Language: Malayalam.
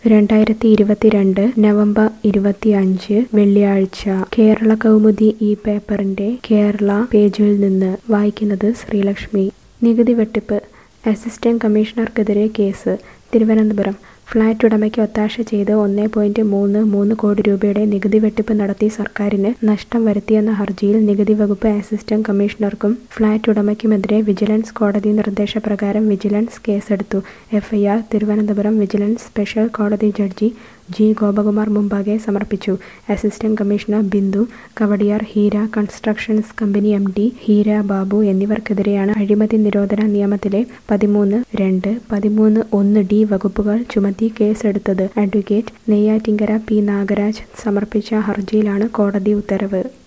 2022 നവംബർ 25 വെള്ളിയാഴ്ച കേരള കൗമുദി ഈ പേപ്പറിന്റെ കേരള പേജിൽ നിന്ന് വായിക്കുന്നത് ശ്രീലക്ഷ്മി. നികുതി വെട്ടിപ്പ് അസിസ്റ്റന്റ് കമ്മീഷണർക്കെതിരെ കേസ്. തിരുവനന്തപുരം ഫ്ളാറ്റ് ഉടമയ്ക്ക് ഒത്താശ ചെയ്ത് 1.33 കോടി രൂപയുടെ നികുതി വെട്ടിപ്പ് നടത്തി സർക്കാരിന് നഷ്ടം വരുത്തിയെന്ന ഹർജിയിൽ നികുതി വകുപ്പ് അസിസ്റ്റന്റ് കമ്മീഷണർക്കും ഫ്ളാറ്റ് ഉടമയ്ക്കുമെതിരെ വിജിലൻസ് കോടതി നിർദ്ദേശപ്രകാരം വിജിലൻസ് കേസെടുത്തു. എഫ്ഐആർ തിരുവനന്തപുരം വിജിലൻസ് സ്പെഷ്യൽ കോടതി ജഡ്ജി ജി ഗോപകുമാർ മുമ്പാകെ സമർപ്പിച്ചു. Assistant commissioner Bindu Kawdiar, Heera constructions company MD Heera Babu എന്നിവർക്കെതിരെയാണ് അഴിമതി നിരോധന നിയമത്തിലെ 13(2), 13(1)(d) വകുപ്പുകൾ ചുമത്തി കേസെടുത്തത്. അഡ്വക്കേറ്റ് നെയ്യാറ്റിങ്കര പി നാഗരാജ് സമർപ്പിച്ച ഹർജിയിലാണ് കോടതി ഉത്തരവ്.